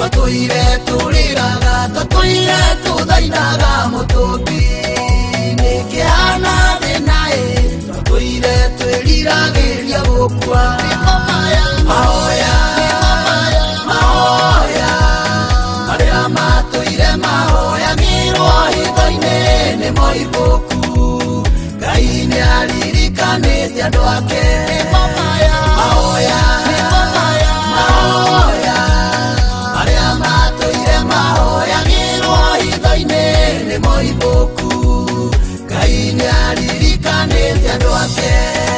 Tatuire turiraga, tatuire tuthainaga mutumbi nikihana thinae, tatuire twiriragiria gukua mahoya mahoya aria matuire mahoyagirwo hitho-ini ni moibuku Ngai niaririkanite andu ake mahoya mahoya aria matuire mahoyagirwo hitho-ini ni moibuku Ngai niaririkanite andu ake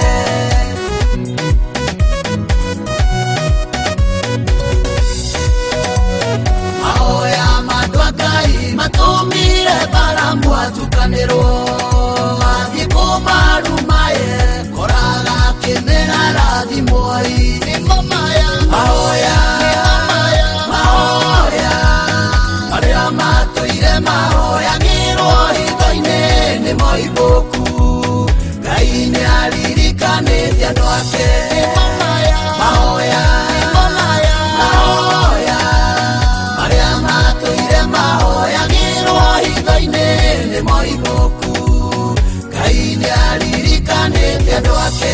mahoya mandu a Ngai matumire baramu atukanirwo athie kumarumae koraga akimera rathimoi mahoya mahoya aria matuire mahoyagirwo hitho-ini ni moibuku Ngai niaririkanite andu ake mahoya mahoya aria matuire mahoyagirwo hitho-ini ni moibuku Ngai niaririkanite andu ake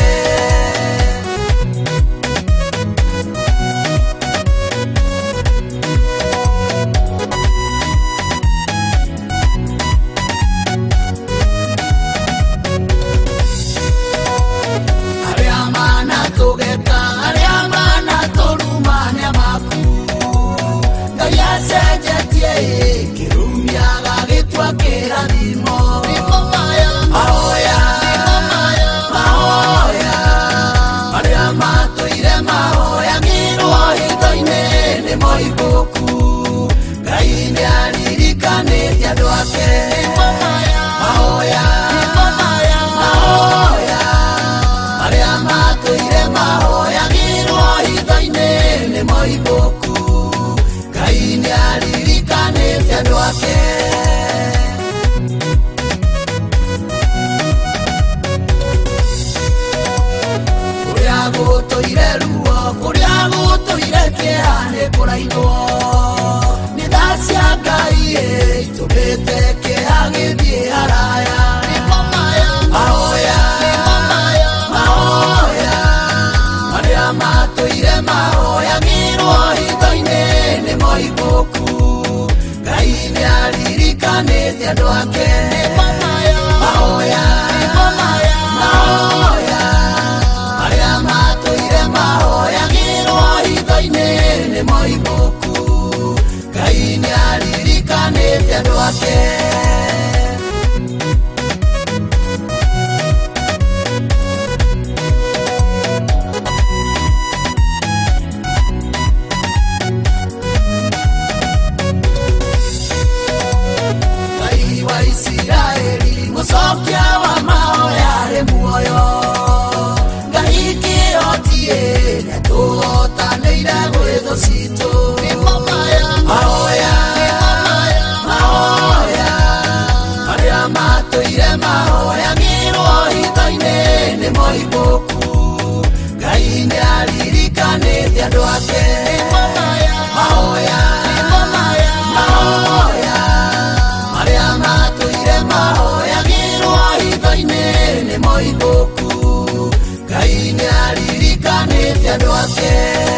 andu ake mahoya mahoya aria matuire mahoyagirwo hitho-ini ni moibuku Ngai niaririkanite andu ake Musokia wa mahoya re muoyo Ngai kiotie netuhotanĩire gwithu citũ mahoya mahoya aria matuire mahoyagirwo hitho-ini ni moibuku Ngai niaririkanite andu ake mahoya mahoya aria matuire mahoyagirwo hitho-ini ni moibuku Ngai niaririkanite andu ake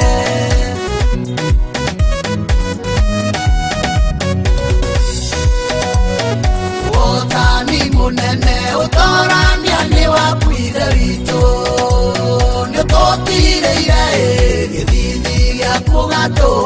Wotani munene utorania ni wakuire witũ nĩũtũtiirĩire gĩthithi gĩaku gatũ